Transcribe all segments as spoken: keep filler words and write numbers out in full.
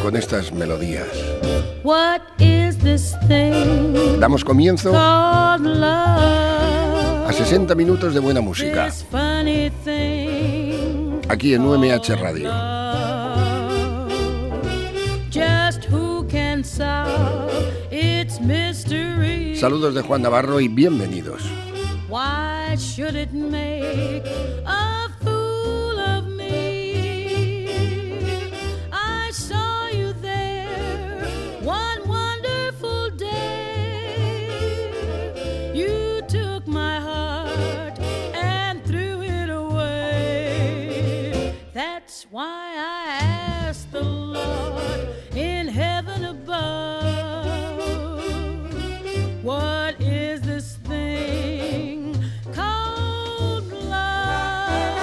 con estas melodías. What is this thing Damos comienzo called love? a sesenta minutos de buena música, This funny thing aquí en U M H Radio. Just who can solve its mystery? Saludos de Juan Navarro y bienvenidos. Why should it make a fool of me? I saw you there one wonderful day. You took my heart and threw it away. That's why I asked the Lord in heaven above, what is this thing called love?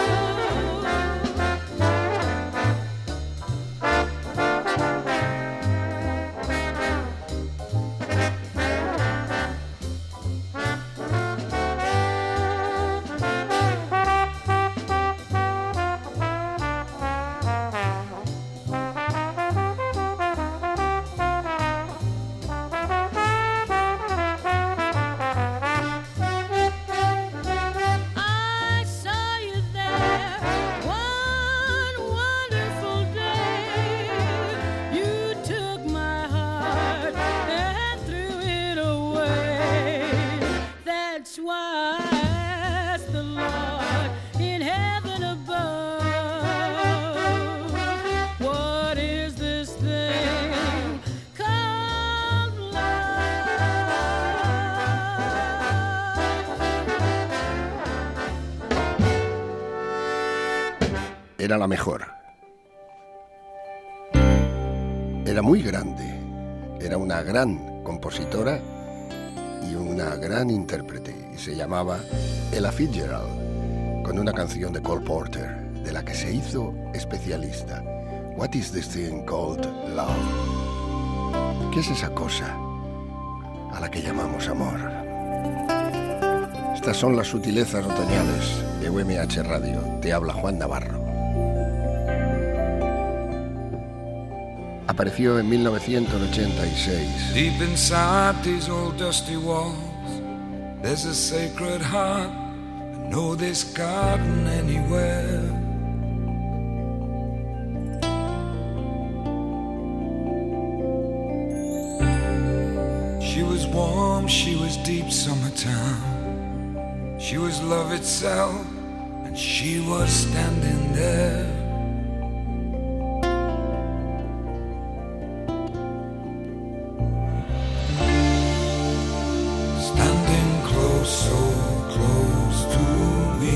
I saw you there one wonderful day. You took my heart and threw it away. That's why I asked the Lord in heaven above, what is this thing called love? Era la mejor. Era muy grande. Era una gran compositora y una gran intérprete. Y se llamaba Ella Fitzgerald, con una canción de Cole Porter, de la que se hizo especialista. What is this thing called love? ¿Qué es esa cosa a la que llamamos amor? Estas son las sutilezas otoñales de U M H Radio. Te habla Juan Navarro. Apareció en mil novecientos ochenta y seis. Deep inside these old dusty walls, there's a sacred heart. I know this garden anywhere. She was warm, she was deep summertime. She was love itself, and she was standing there. Standing close, so close to me.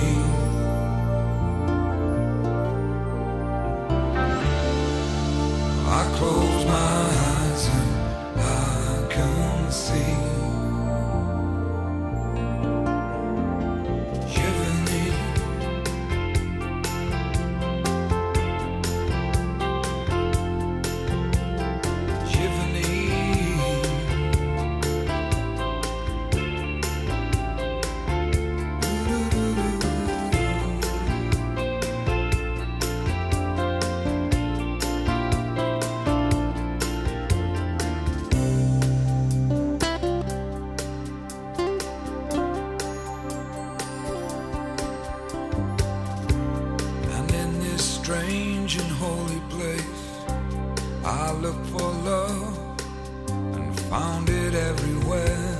I close my eyes and I can see. Shiver strange and holy place. I looked for love and found it everywhere.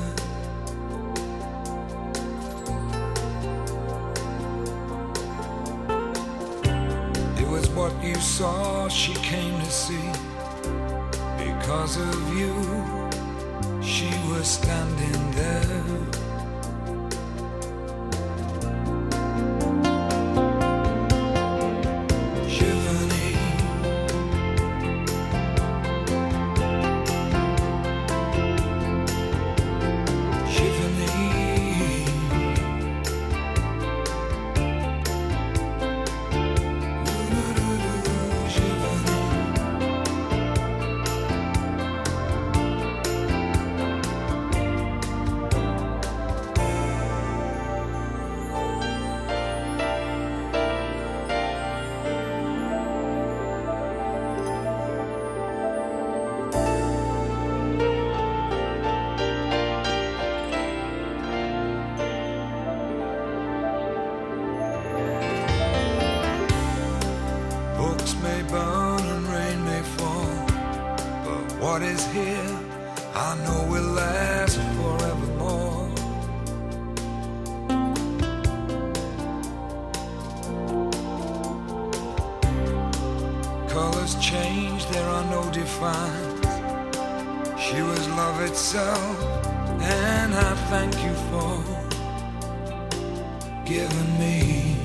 It was what you saw she came to see. Because of you, she was standing there. what is here, I know will last forevermore. Colors change, there are no defines. She was love itself, and I thank you for giving me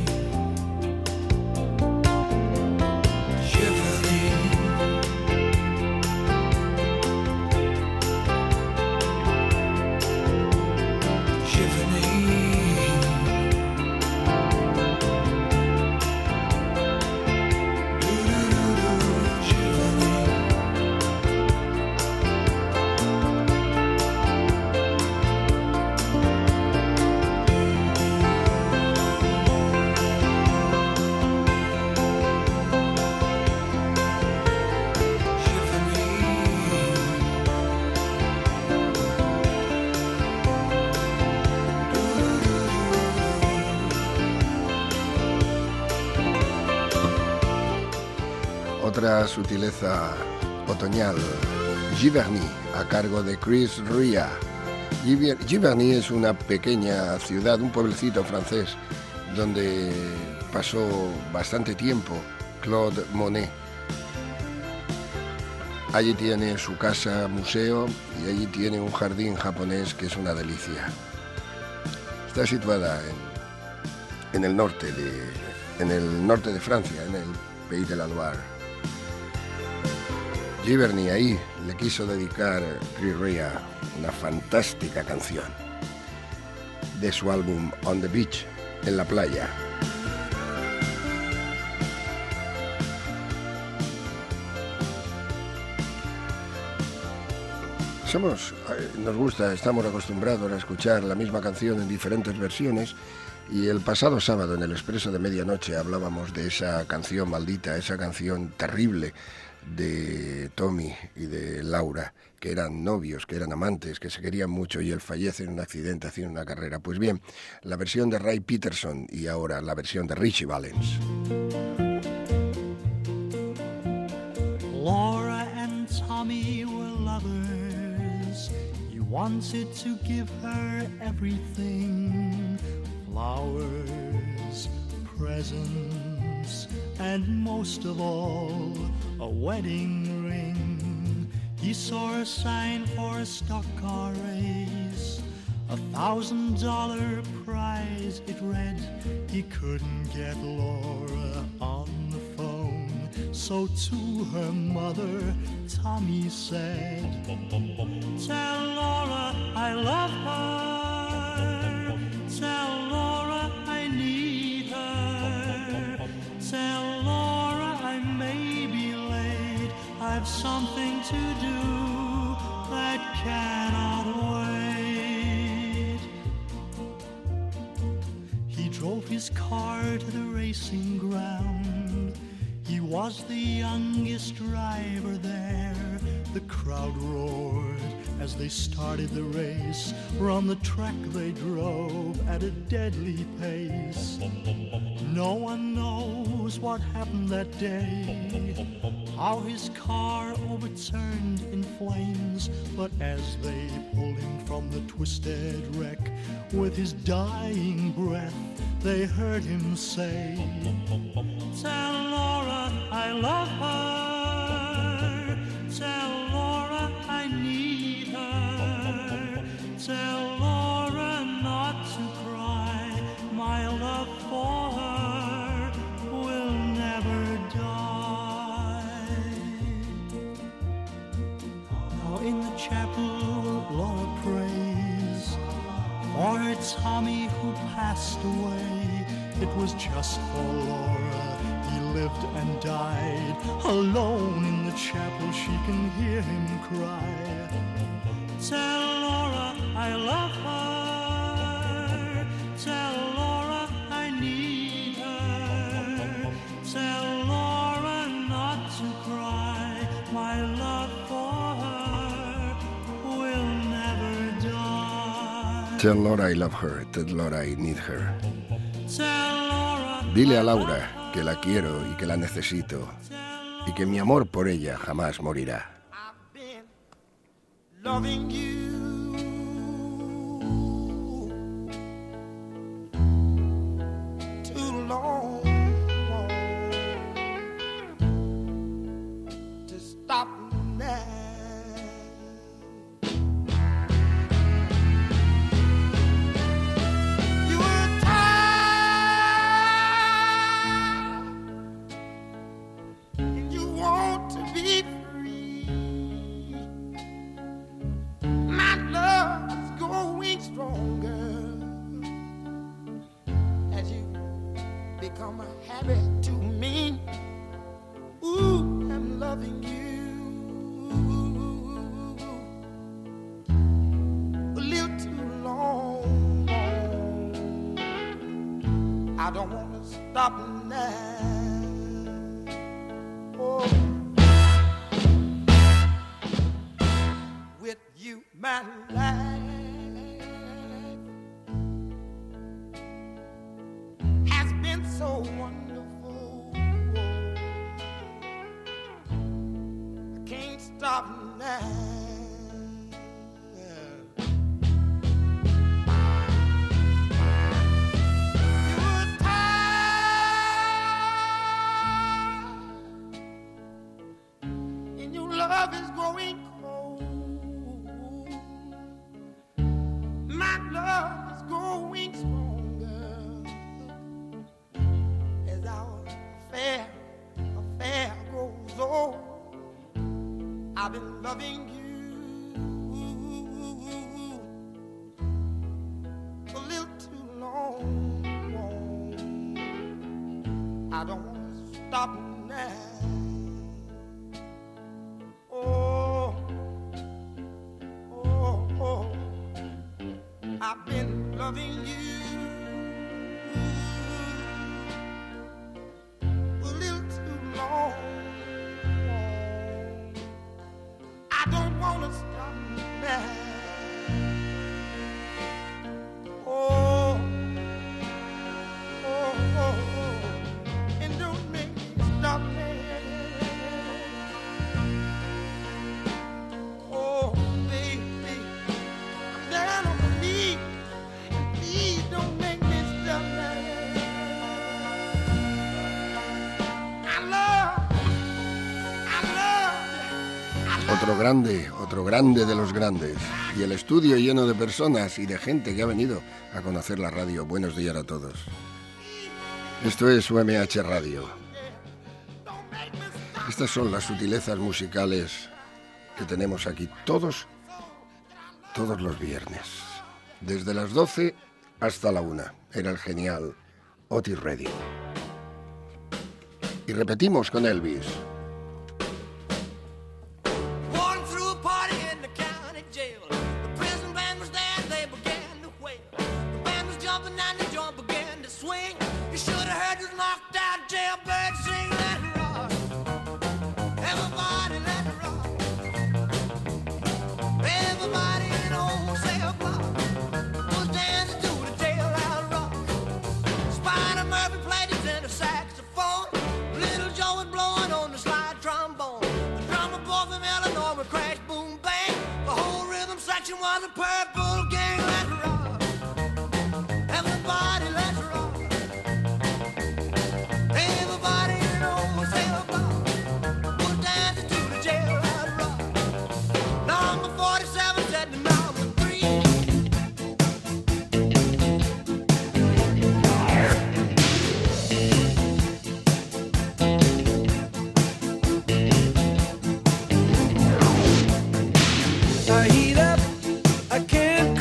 otra sutileza otoñal, Giverny, a cargo de Chris Rea. Giverny es una pequeña ciudad, un pueblecito francés, donde pasó bastante tiempo Claude Monet. Allí tiene su casa museo y allí tiene un jardín japonés que es una delicia. Está situada en, en el norte de, en el norte de Francia, en el Pays de la Loire. Giverny, ahí le quiso dedicar Chris Rea una fantástica canción de su álbum On the Beach, en la playa. Somos, nos gusta, estamos acostumbrados a escuchar la misma canción en diferentes versiones, y el pasado sábado en el Expreso de Medianoche hablábamos de esa canción maldita, esa canción terrible de Tommy y de Laura, que eran novios, que eran amantes, que se querían mucho, y él fallece en un accidente haciendo una carrera. Pues bien, la versión de Ray Peterson y ahora la versión de Richie Valens. Laura and Tommy were lovers. He wanted to give her everything. Flowers, presents, and most of all, a wedding ring. He saw a sign for a stock car race, a thousand dollar prize it read. He couldn't get Laura on the phone, so to her mother Tommy said, "Tell Laura I love her, tell Laura I need her, tell Laura I may be late, I've something to do that cannot wait." He drove his car to the racing ground. He was the youngest driver there. The crowd roared as they started the race. Around the track they drove at a deadly pace. No one knows what happened that day, how his car overturned in flames. But as they pulled him from the twisted wreck, with his dying breath, they heard him say, "Tell Laura I love her, tell Laura I need her, tell Laura not to cry, my love for her will never die." Now in the chapel Laura prays for her Tommy who passed away. It was just for Laura he lived and died. Alone in the chapel she can hear him cry, "Tell Laura I love her, tell Laura I need her, tell Laura not to cry, my love for her will never die." Tell Laura I love her, tell Laura I need her. Dile a Laura que la quiero y que la necesito, y que mi amor por ella jamás morirá. loving you. Too long to stop now. You were tired and you want to be free. My love is growing stronger as you become a habit to me. Ooh, I'm loving you a little too long. I don't want to stop now. Oh, with you, my life has been so wonderful. I can't stop now. You were tired, and your love is growing cold. My love is growing stronger as our affair, affair grows old. I've been loving you a little too long. I don't want to stop now. Oh, oh, oh, I've been loving you a little too long. I don't want to stop now. Oh, oh, oh, oh, and don't make me stop now. Oh, baby, I'm down on my knees, and please don't make me stop now. I love, I love, I love. Otro grande, otro grande de los grandes. Y el estudio lleno de personas y de gente que ha venido a conocer la radio. Buenos días a todos. Esto es U M H Radio. Estas son las sutilezas musicales que tenemos aquí todos, todos los viernes. Desde las doce hasta la una. Era el genial Otis Redding. Y repetimos con Elvis. Walking through a party in the county jail. The prison band was there and they began to wail. The band was jumping and the joint began to swing. You should have heard this knocked out jailbird sing. Let it rock. Everybody let it rock. Everybody in the old cell block was dancing to the jailhouse rock. Spider Murphy played his tenor saxophone. Little Joe was blowing on the slide trombone. The drummer boy from Illinois would crash, boom, bang. The whole rhythm section was a purple gang. Let's rock. Everybody, let's rock. Everybody in the old cell block was dancing to the jailhouse rock. Number forty-seven said to number three. I heat up, I can't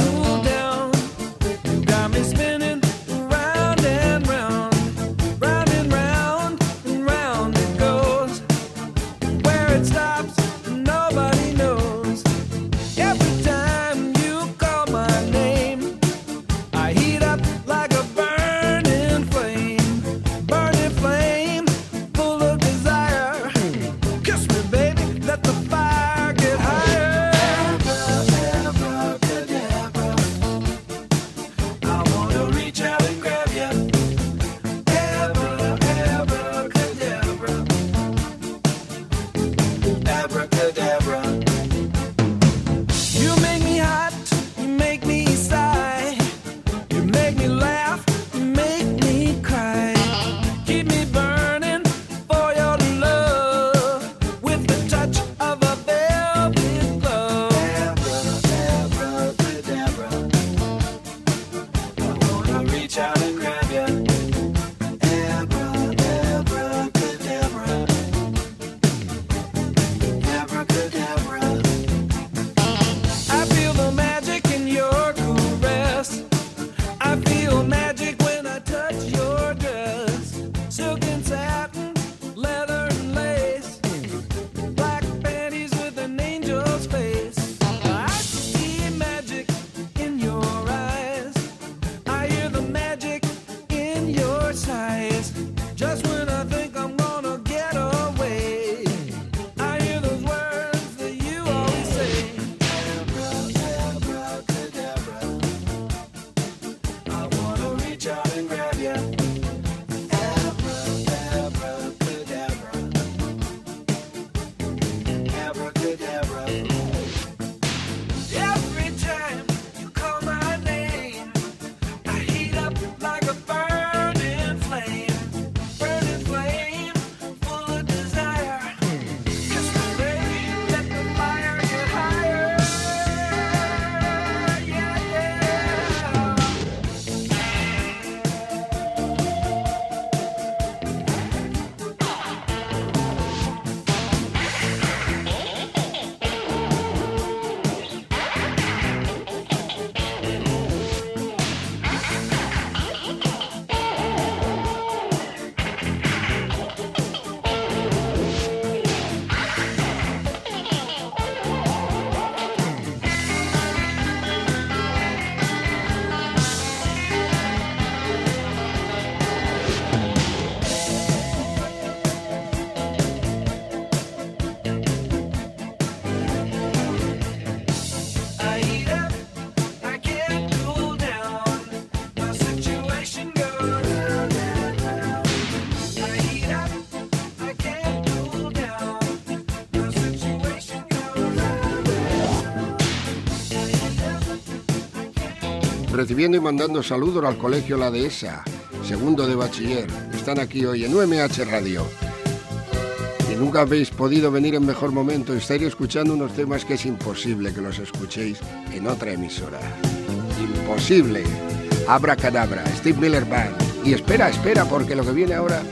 recibiendo y mandando saludos al colegio La Dehesa, segundo de bachiller. Están aquí hoy en U M H Radio. Y nunca habéis podido venir en mejor momento. Estáis escuchando unos temas que es imposible que los escuchéis en otra emisora. Imposible. Abracadabra, Steve Miller Band. Y espera, espera, porque lo que viene ahora...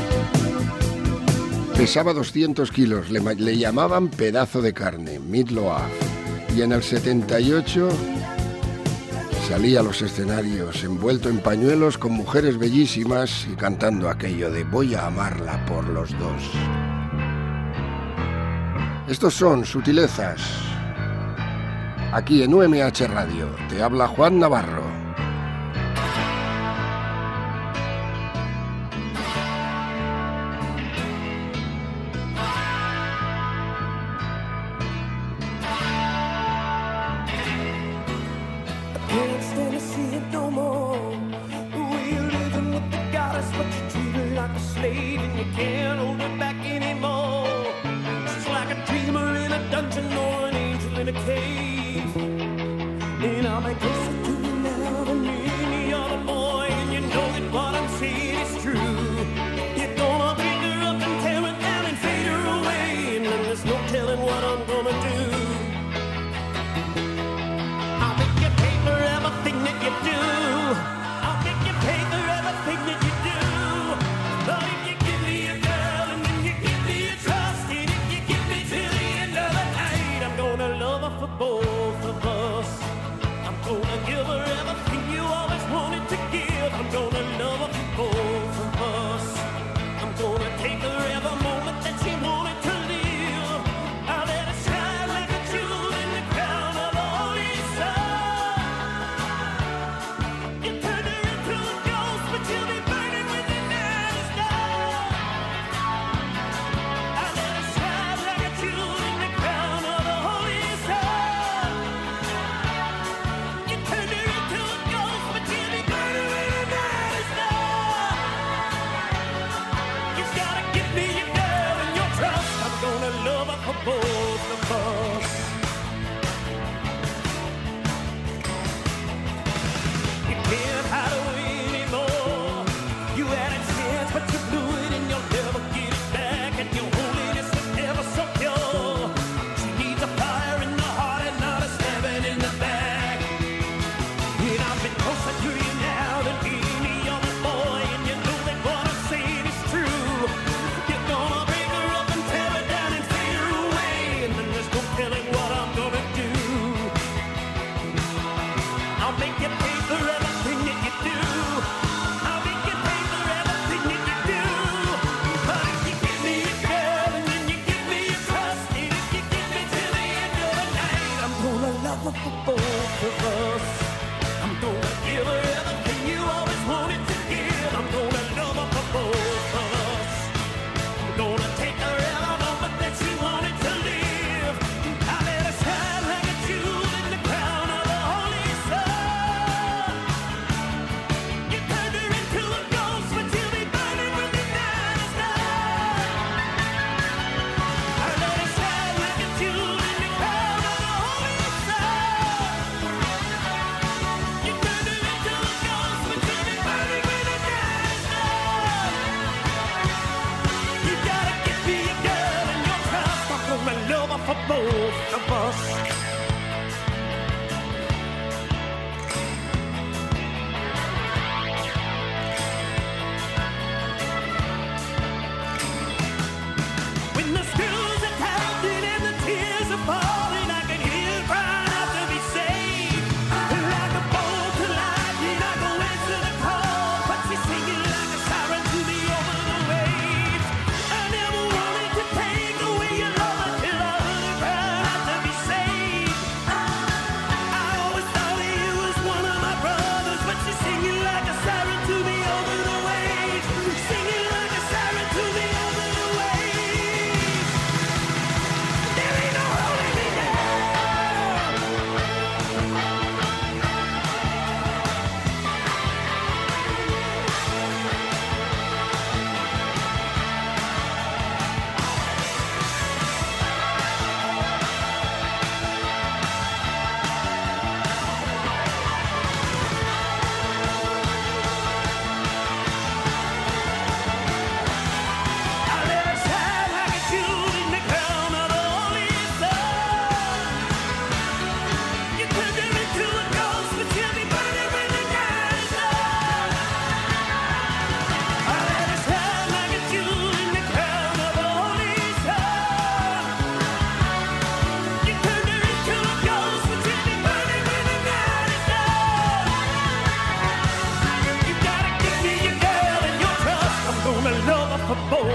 Pesaba doscientos kilos, le, le llamaban pedazo de carne, Meatloaf. Y en el setenta y ocho salía a los escenarios envuelto en pañuelos con mujeres bellísimas y cantando aquello de voy a amarla por los dos. Estos son Sutilezas. Aquí en U M H Radio te habla Juan Navarro. For both.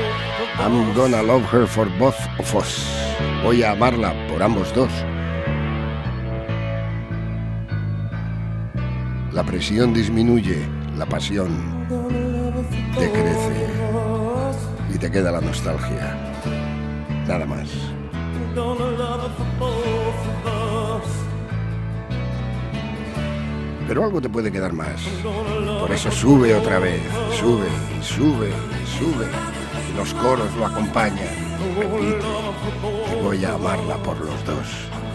I'm gonna love her for both of us. Voy a amarla por ambos dos. La presión disminuye, la pasión decrece y te queda la nostalgia. Nada más. Pero algo te puede quedar más. Por eso sube otra vez, sube y sube y sube. Y los coros lo acompañan. Repite, y voy a amarla por los dos.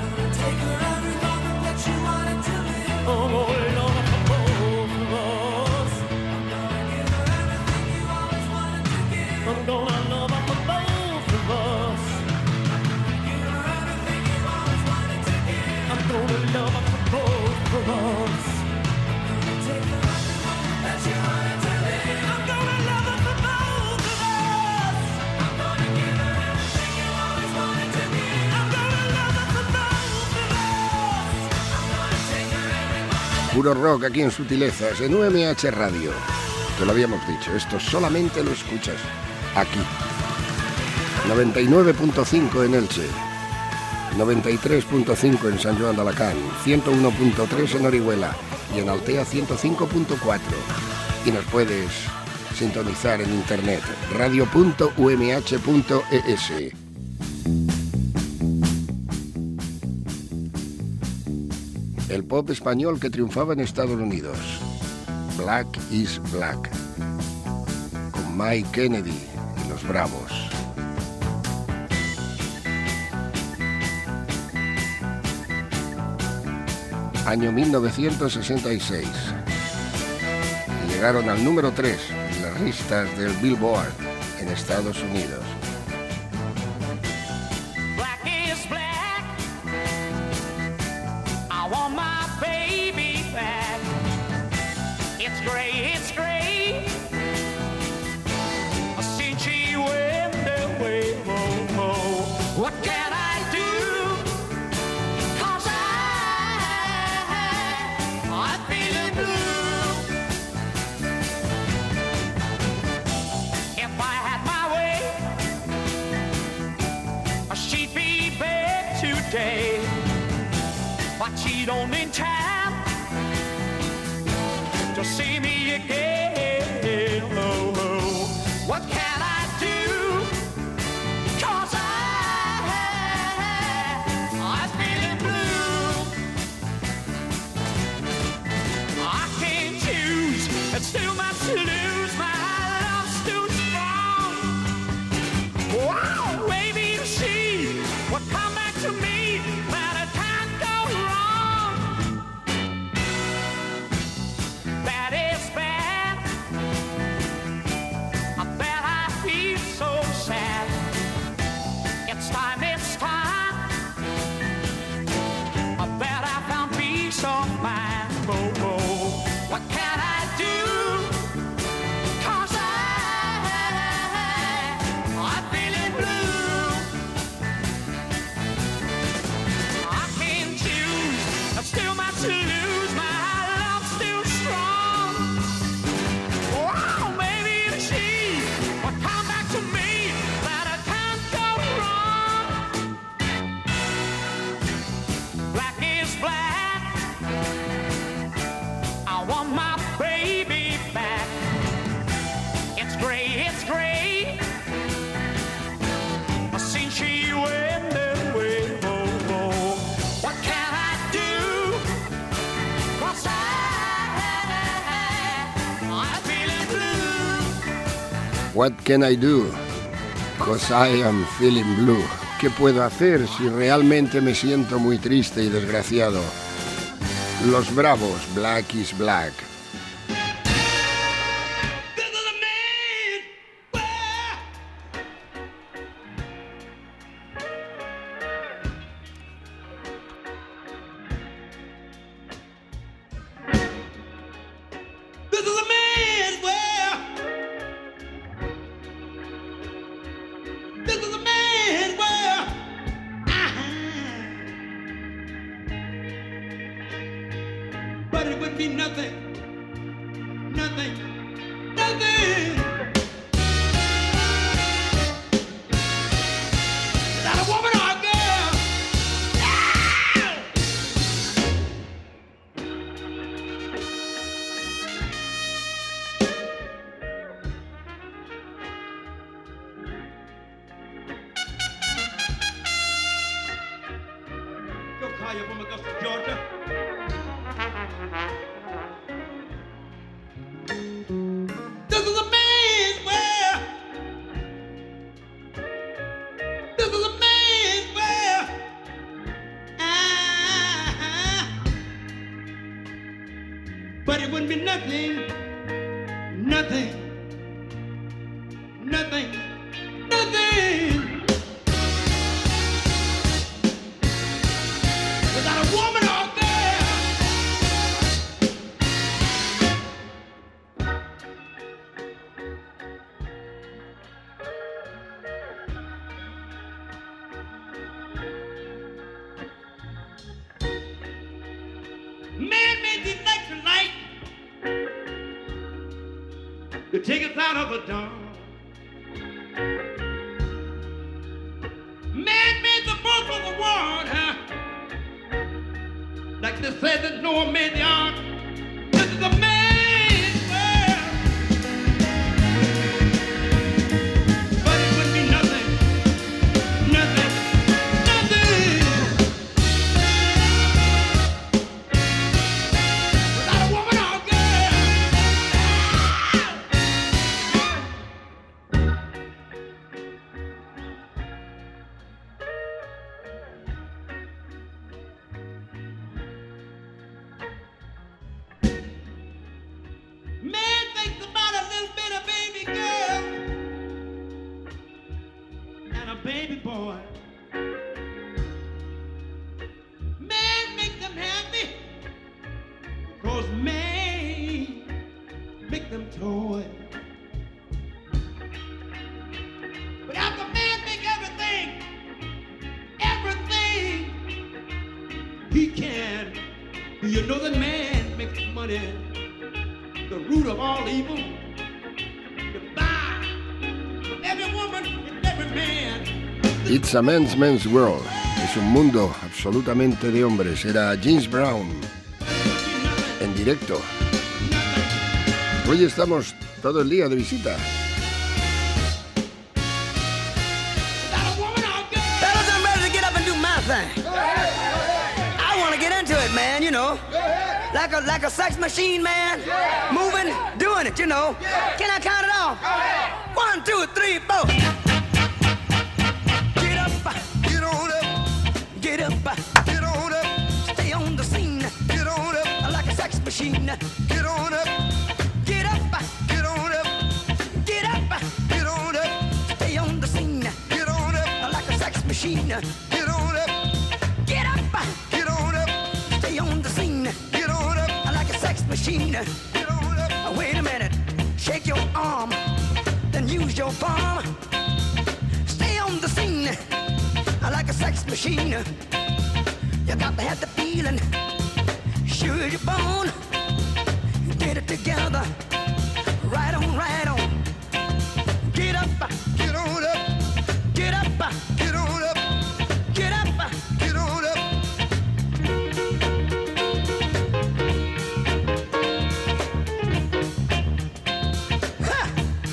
Puro rock aquí en Sutilezas, en U M H Radio. Te lo habíamos dicho, esto solamente lo escuchas aquí. noventa y nueve punto cinco en Elche, noventa y tres punto cinco en San Joan de Alacant, ciento uno punto tres en Orihuela y en Altea ciento cinco punto cuatro. Y nos puedes sintonizar en internet, radio punto u m h punto e s. El pop español que triunfaba en Estados Unidos. Black is Black. Con Mike Kennedy y los Bravos. Año mil novecientos sesenta y seis. Y llegaron al número tres en las listas del Billboard en Estados Unidos. What can I do? 'Cause I am feeling blue. ¿Qué puedo hacer si realmente me siento muy triste y desgraciado? Los Bravos, Black is Black. Fire from Augusta, Georgia. This is a man's world. This is a man's world. Ah, but it wouldn't be nothing, nothing, nothing, nothing without a woman out there. Man made the electric light to take us out of the dawn. Man made the boat for the water, like they said that Noah made the ark. This is a man's world, but it would be nothing, nothing, nothing without a woman or a girl. Man thinks about a little bit of baby girl and a baby boy. Man makes them happy because man make them toy. But after man make everything, everything he can, do you know that man makes money? The root of all evil, to buy from every woman and every man. It's a man's man's world. Es un mundo absolutamente de hombres. Era James Brown en directo. Hoy estamos todo el día de visita. Fellas, I'm ready to get up and do my thing. I want to get into it, man, you know. Like a like a sex machine, man. Moving, doing it, you know. Can I count it off? One, two, three, four. Get up, get on up, get up, get on up. Stay on the scene, get on up. Like a sex machine, get on up, get up, get on up, get up, get on up. Stay on the scene, get on up. Like a sex machine, get on up, get up, get on up. Stay on the scene, get on up. Like a sex machine, get on up. Wait a minute, shake your arm, then use your palm. Stay on the scene, like a sex machine. You got to have the feeling, sure you're born. Get it together, right on, right on. Get up, get on up, get up, get on up, get up, get on up. Ha!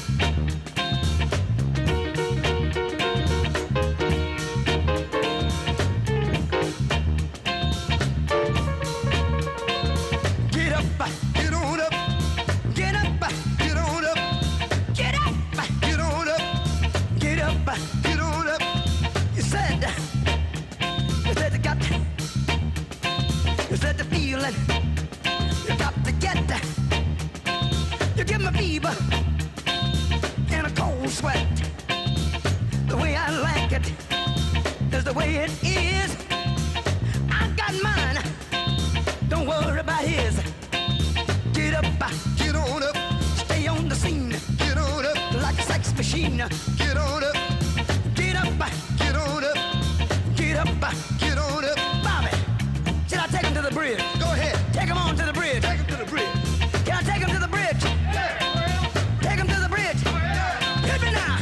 Get up, get on up, get up, get on up, get up, get on up, get up, get on up. You said, you said you got, you said the feeling, you got to get. You give me fever and a cold sweat. The way I like it is the way it is. I got mine. Don't worry about his. Get up, get on up, stay on the scene. Get on up, like a sex machine. Get on up, get up, get on up, get up, get on up. Bobby, should I take him to the bridge? Go ahead, take him on to the bridge. Take him to the bridge. Can I take him to the bridge? Take him to the bridge. Hit me now.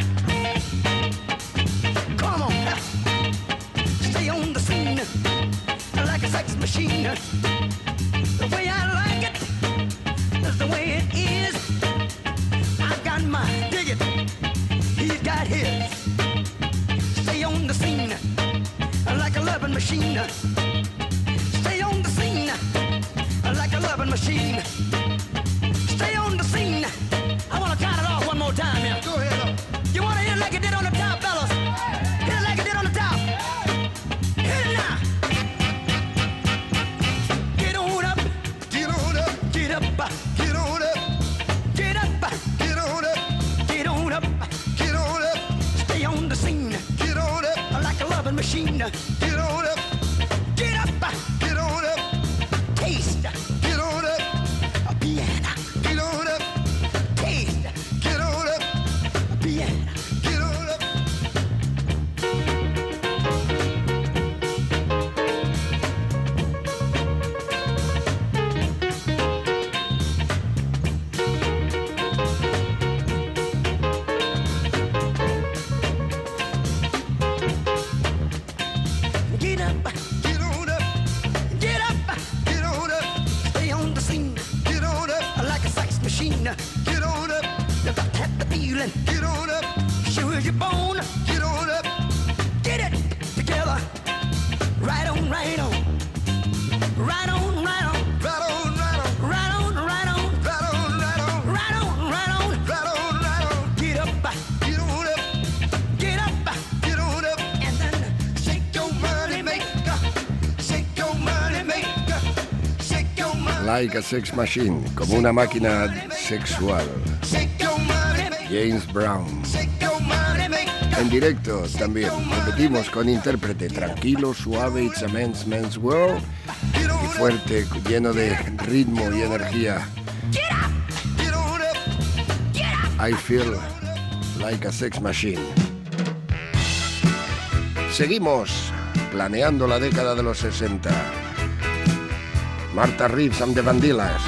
Come on, stay on the scene, like a sex machine. The way I like it is the way it is. I've got mine, dig it. He's got his. Stay on the scene like a loving machine. on the scene. Get on up like a loving machine. Get on up. Get up. Get on up. Taste. Get on up. A piano. Get on up. Taste. Get on up. A piano. Get on up. Get up, get on up, get up, get on up. Stay on the scene, get on up like a sex machine. Get on up, you got to have the feeling. Get on up, sure as you're born. Get on up, get it together. Right on, right on, right on, right on, right on, right on, right on, right on, right on, right on, right on, right on, right on, right on. Get up, get on up, get up, get on up, and then shake your money maker, shake your money maker, shake your money. Like a Sex Machine, como una máquina sexual. Shake your money maker, James Brown. shake your money maker. En directo también, repetimos con intérprete tranquilo, suave, It's a Man's Man's World, y fuerte, lleno de ritmo y energía. Get up, get on up, get up. I Feel Like a Sex Machine. Seguimos planeando la década de los sesenta. Martha Reeves and the Vandellas.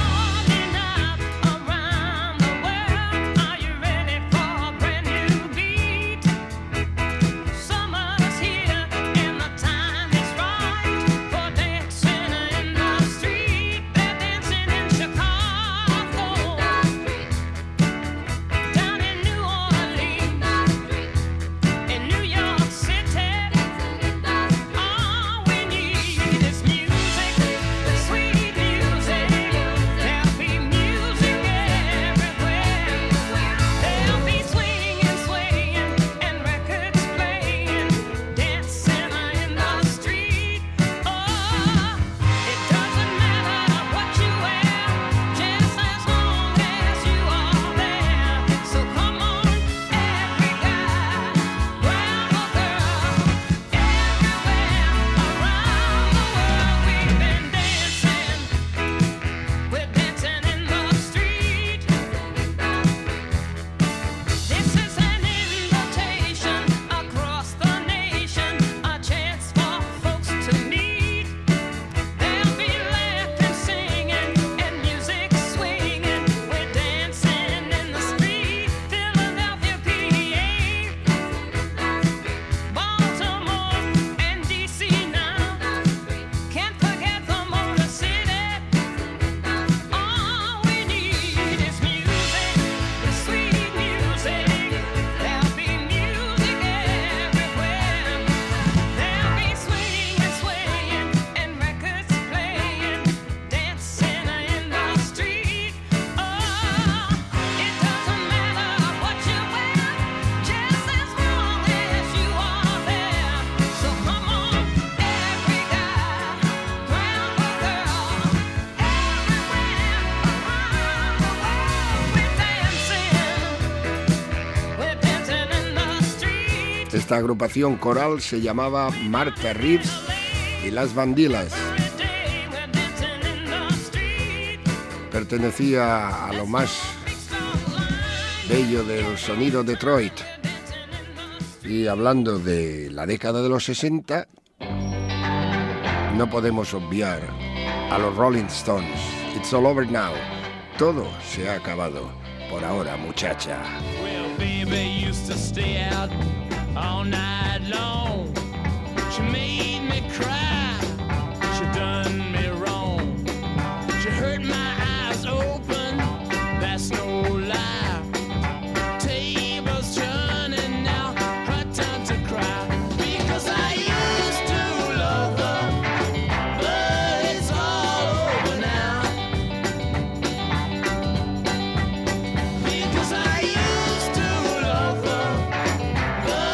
Esta agrupación coral se llamaba Martha Reeves y las Vandellas. Pertenecía a lo más bello del sonido Detroit. Y hablando de la década de los sesenta, no podemos obviar a los Rolling Stones. It's all over now. Todo se ha acabado. Por ahora, muchacha. Well, baby used to stay out all night long. She made me cry. She done me wrong. She hurt my eyes open. That's no lie. Tables turning now. Her time to cry. Because I used to love her, but it's all over now. Because I used to love her, but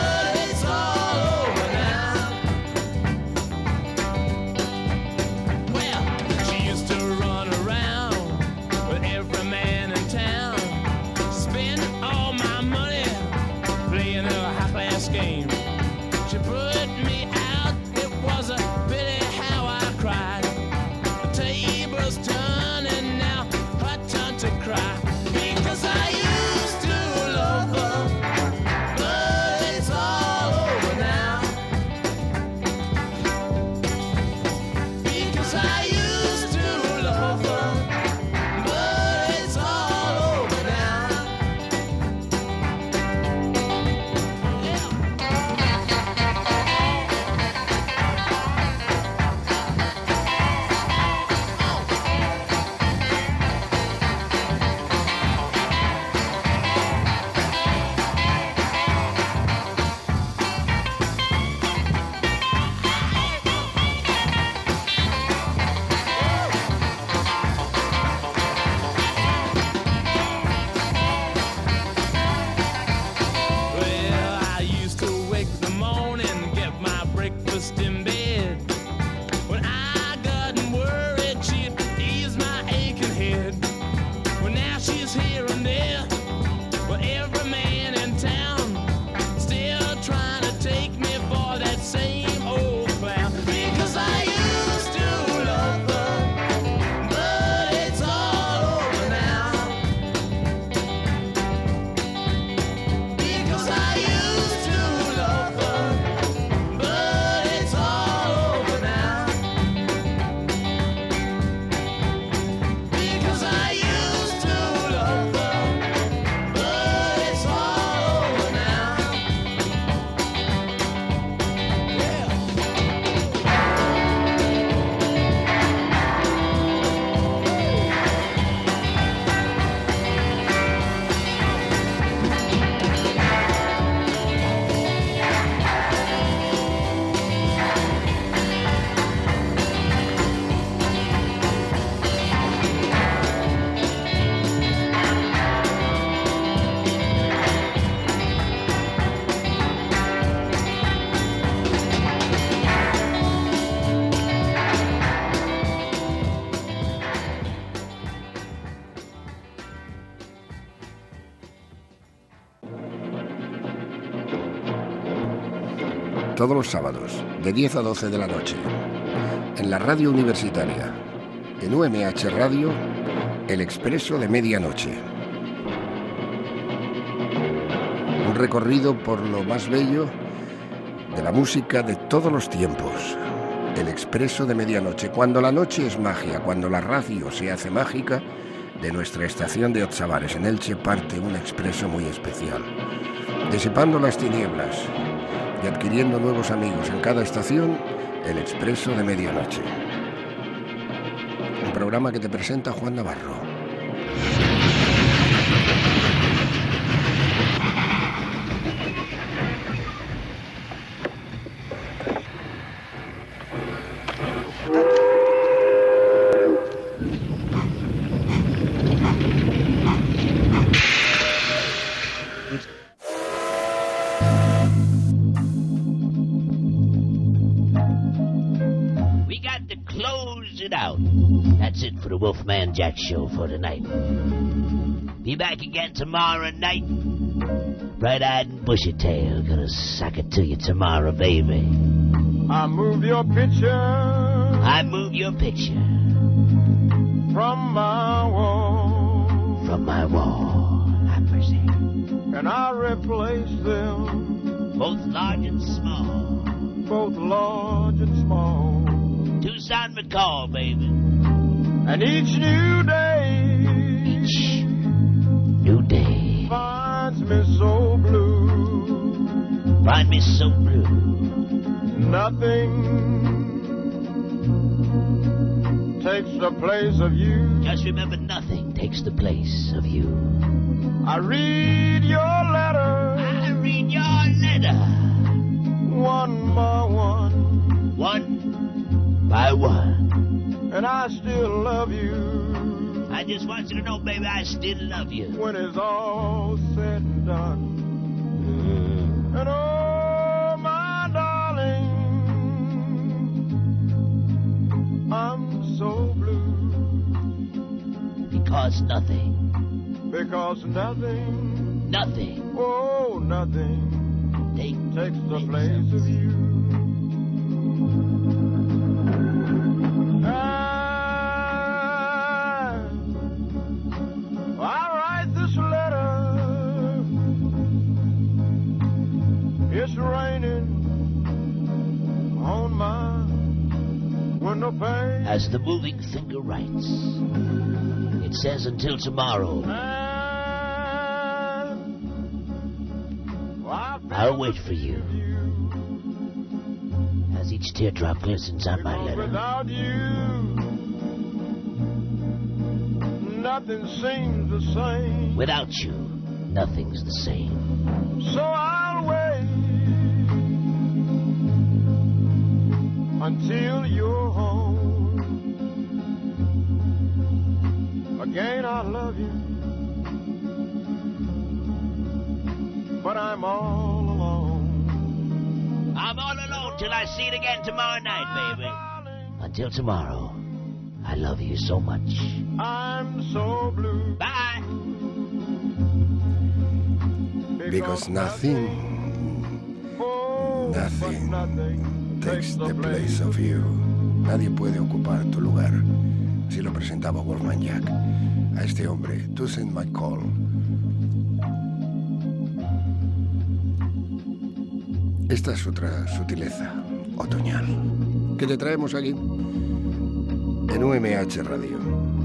last game. She put me out, it was a pity how I cried. The tables turning now, her turn to cry. Because I used to love her, but it's all over now. Because I used to love her, but it's all over now. Well, I used to wake the morning, get my breakfast in bed. When I got worried, she'd ease my aching head. Well, now she's here and there. Well, every man in town still trying to take me for that same old clown. Because I used to love her, but it's all over now. Because I used to love her, but it's all over now. Because I used to love her, but it's all over now. Yeah. Todos los sábados, de diez a doce de la noche, en la radio universitaria, en U M H Radio, El Expreso de Medianoche. Un recorrido por lo más bello de la música de todos los tiempos. El Expreso de Medianoche, cuando la noche es magia, cuando la radio se hace mágica, de nuestra estación de Otxabares en Elche parte un expreso muy especial. Disipando las tinieblas y adquiriendo nuevos amigos en cada estación, El Expreso de Medianoche. Un programa que te presenta Juan Navarro. We got to close it out. That's it for the Wolfman Jack Show for tonight. Be back again tomorrow night. Bright-eyed and bushy-tailed, gonna suck it to you tomorrow, baby. I move your picture I move your picture from my wall, from my wall. Have mercy. and I replace them, Both large and small. both large and small. Tucson McCall, baby. And each new day Each new day finds me so blue. find me so blue. Nothing takes the place of you. Just remember, nothing takes the place of you. I read your letter I read your letter one by one, one by one. and I still love you I just want you to know, baby, I still love you. when it's all said and done. Mm. And oh, my darling, I'm so blue Because nothing, because nothing, nothing, oh, nothing Take takes the place place of you. I, I write this letter. It's raining on my window pane. As the moving finger writes, it says until tomorrow. I'll wait for you. As each teardrop glistens on my letter. Without you, nothing seems the same. Without you, nothing's the same. So I'll wait until you're home. Again, I love you, but I'm all alone. I'm all alone till I see it again tomorrow night, baby. Until tomorrow, I love you so much. I'm so blue. Bye. Because nothing, Oh, but nothing nothing takes the place of you. Nadie puede ocupar tu lugar. Así lo presentaba Wolfman Jack a este hombre, To Send My Call. Esta es otra sutileza otoñal que te traemos aquí en U M H Radio.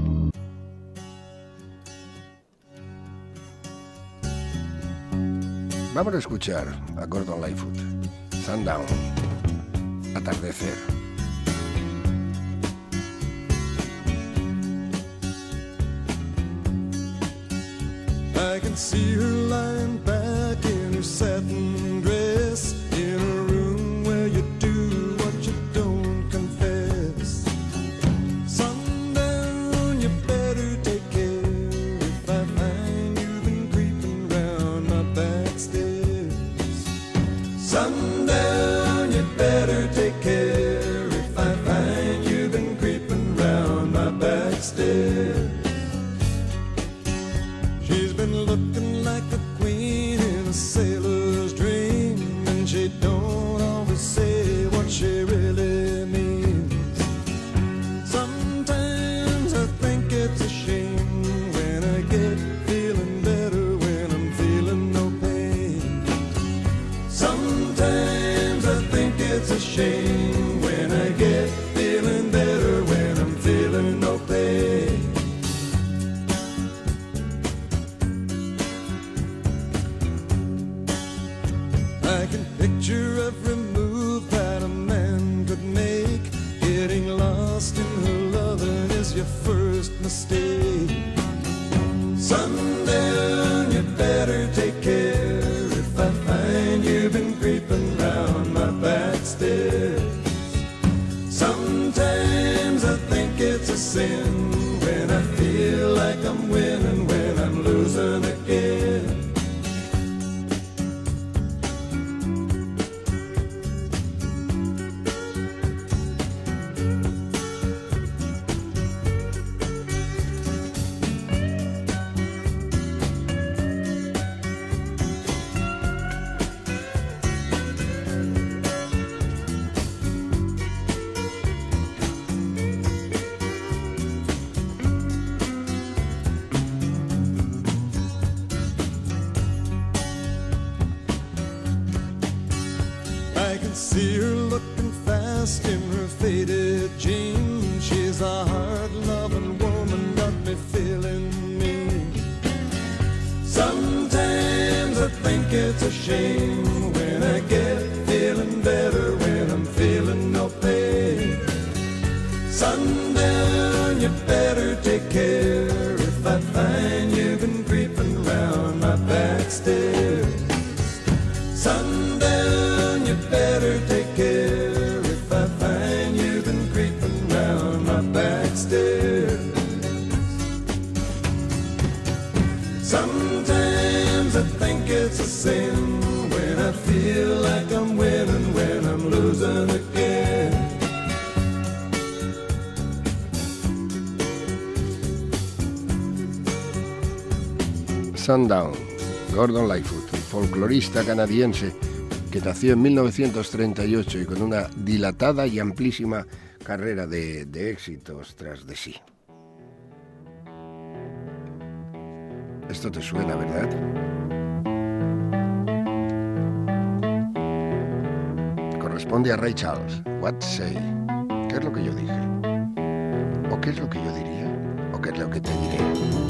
Vamos a escuchar a Gordon Lightfoot, Sundown, atardecer. I can see her lying back in her satin dress, in a room where you do what you don't confess. Sundown, you better take care if I find you've been creeping round my back stairs. Sundown, you better take care if I find you've been creeping round my back stairs. She's been looking like a queen in a sailor's dream, and she don't always say what she really means. Sometimes I think it's a shame when I get feeling better when I'm feeling no pain. Sometimes I think it's a shame when I get feeling better when I'm feeling no pain. I can picture every move that a man could make. Getting lost in her loving is your first mistake. Sundown, you better take care if I find you've been creeping round my back stairs. Sometimes I think it's a sin when I feel like I'm winning when I'm losing again. I can see her looking fast in her faded jeans. She's a hard-loving woman, got me feeling mean. Sometimes I think it's a shame when I get feeling better when I'm feeling no pain. Sundown, you better take care if I find you've been creeping round my back stairs. Sundown, you better take care if I find you've been creeping round my back stairs. Sometimes I think it's a sin when I feel like I'm winning when I'm losing again. Sundown, Gordon Lightfoot, folclorista canadiense que nació en mil novecientos treinta y ocho y con una dilatada y amplísima carrera de, de éxitos tras de sí. Esto te suena, ¿verdad? Corresponde a Ray Charles. What say? ¿Qué es lo que yo dije? ¿O qué es lo que yo diría? ¿O qué es lo que te diré?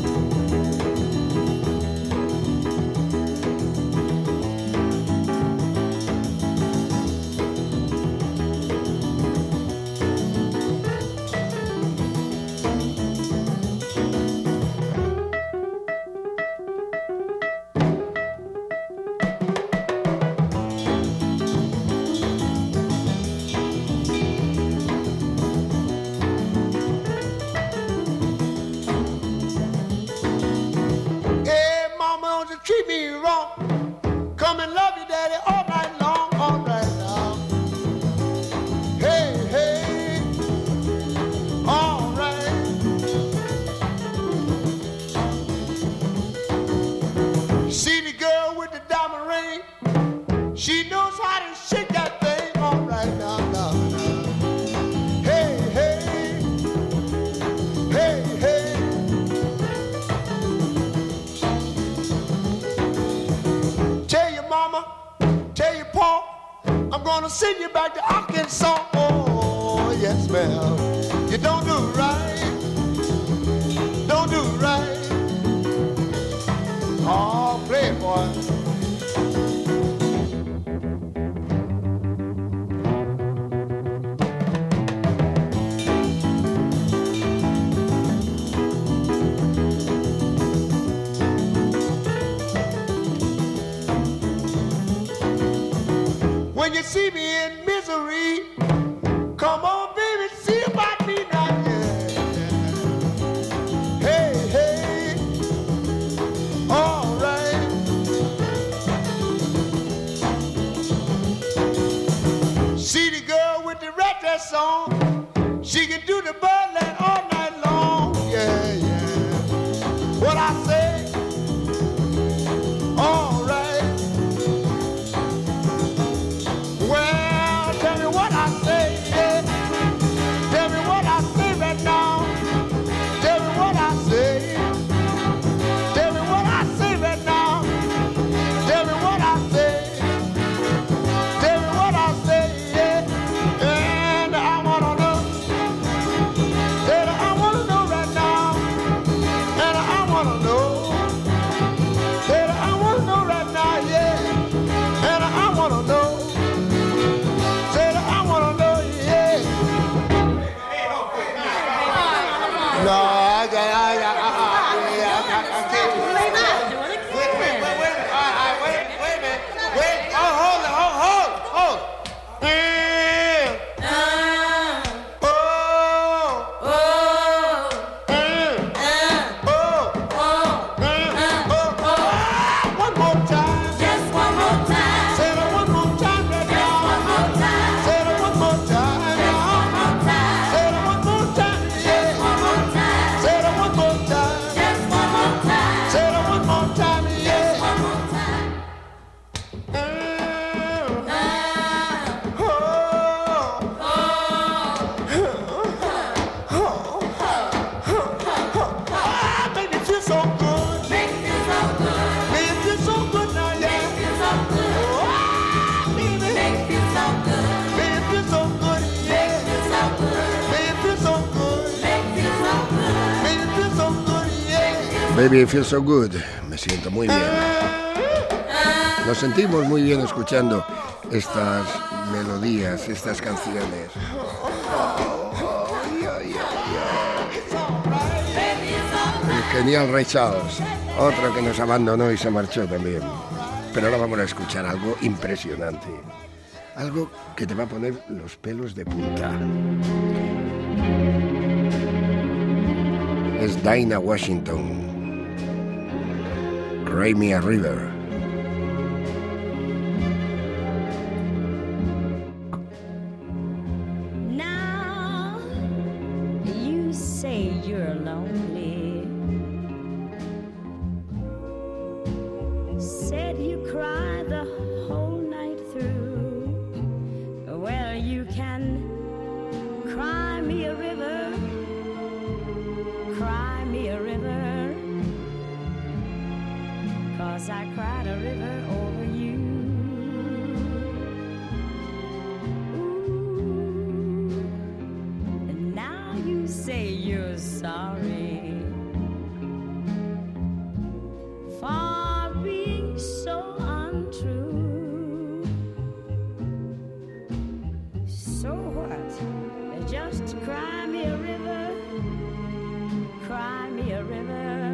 Treat me wrong. Come and love you, daddy, all night long, all right now. Hey, hey, all right. See the girl with the diamond ring? She knows how to shake that thing, all right now, now, now. Hey, hey, hey, hey. Tell your pa, I'm gonna send you back to Arkansas. Oh, yes, ma'am. You don't do right. Don't do right. Oh, play it, boy. When you see me in misery, come on, baby, see about me now, yeah. Hey, hey, all right. See the girl with the red dress on, she can do the birdland all night long, yeah, yeah. What I say, all right. Well, tell me what I say, yeah. Tell me what I say right now. Tell me what I say. Tell me what I say right now. Tell me what I say. Tell me what I say, yeah. And I wanna know. And I wanna know right now. And I wanna know. And I wanna know right now, yeah. And I wanna know. No, I got, I got, I, I, I, I, I can't. Wait, wait, wait, wait, wait, wait, uh, wait, wait a minute. Wait, oh, hold it, hold, hold, hold. Mm. Uh. Oh. Oh. Mm. Uh. Oh. Oh. Mm. Uh. Oh. Oh. One more time. Just one more time. Say it one more time, right now. Just one more time. Say it one more time. Just one more time. Say it one more time. Yeah. One more time. Say it one more time. Just one more time. Say it one more time. Yeah. Just one more time. Mm. Uh. Oh. Oh. Ah, make me feel so good. Make me feel so good. Make me feel so good now, yeah. Make me feel so good. Ah, baby. Make me feel so good. Make me feel so good, yeah. Make me feel so good. Make me feel so good. Make me feel so good. Make me feel so good, yeah. Baby, feel so good. Me siento muy bien. Nos sentimos muy bien escuchando estas melodías, estas canciones. El genial Ray Charles, otro que nos abandonó y se marchó también. Pero ahora vamos a escuchar algo impresionante, algo que te va a poner los pelos de punta. Es Dinah Washington, Cry Me a River. Now you say you're lonely. Said you cried the whole night through. say you're sorry for being so untrue. So what? Just cry me a river, cry me a river.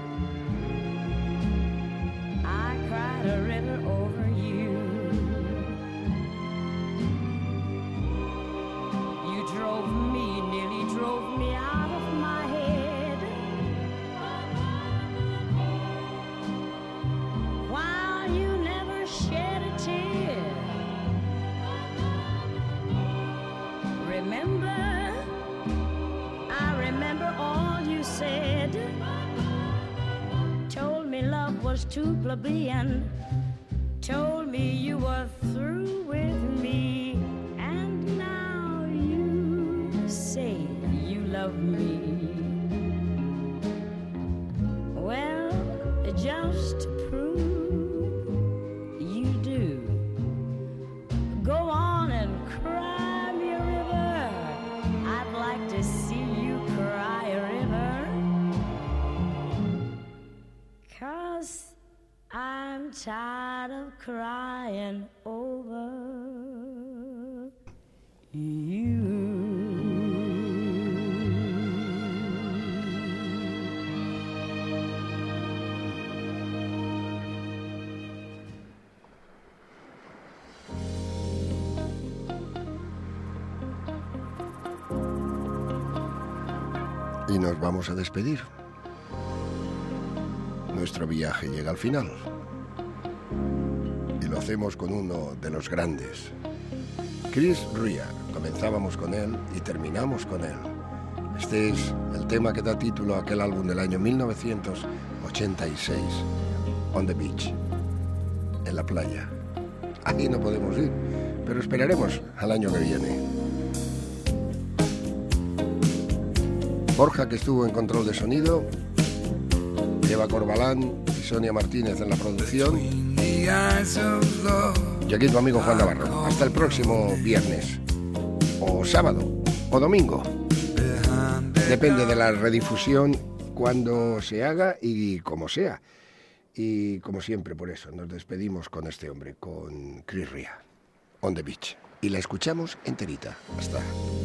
I cried a river over you. You drove me, nearly drove me out of my head. While you never shed a tear. Remember, I remember all you said. Told me love was too plebeian. Told me you were through with me. And now you say you love me. Well, just to prove you do, go on and cry me a river. I'd like to see you cry a river. 'Cause I'm tired of crying over you. Y nos vamos a despedir. Nuestro viaje llega al final. Y lo hacemos con uno de los grandes. Chris Rea. Comenzábamos con él y terminamos con él. Este es el tema que da título a aquel álbum del año mil novecientos ochenta y seis, On the Beach, en la playa. Ahí no podemos ir, pero esperaremos al año que viene. Borja, que estuvo en control de sonido, Eva Corbalán y Sonia Martínez en la producción, y aquí tu amigo Juan Navarro. Hasta el próximo viernes, o sábado, o domingo. Depende de la redifusión, cuando se haga y como sea. Y como siempre, por eso, nos despedimos con este hombre, con Chris Rea, On the Beach. Y la escuchamos enterita. Hasta.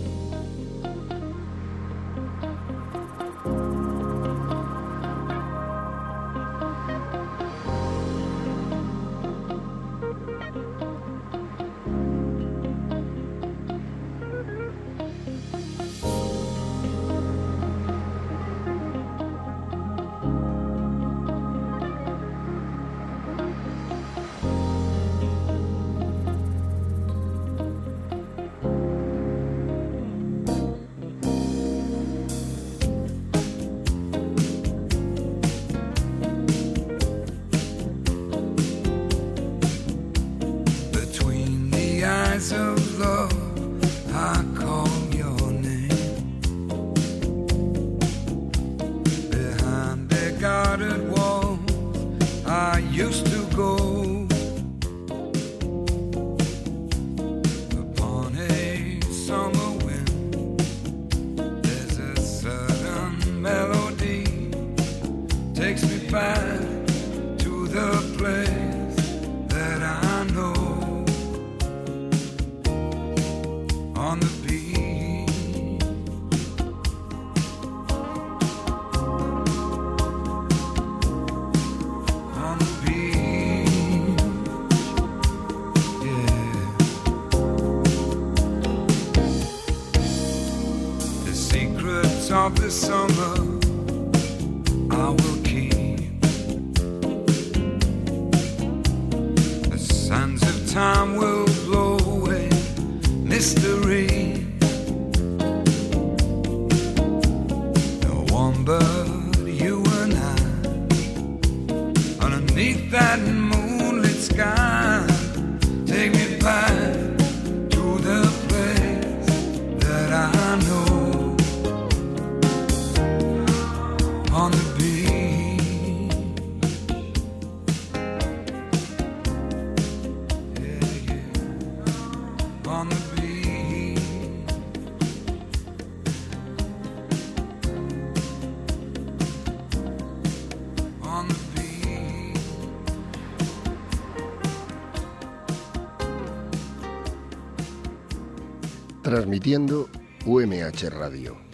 Of love, I call your name. Behind their guarded walls, I used to go. Upon a summer wind, there's a certain melody takes me back to the place that I know. On the beach, on the beach, yeah. The secrets of the summer I will keep. The sands of time will blow away mystery. No one but you and I, underneath that moonlit sky. Take me back to the place that I know. On the beach, yeah, yeah. On the beach. transmitiendo U M H Radio.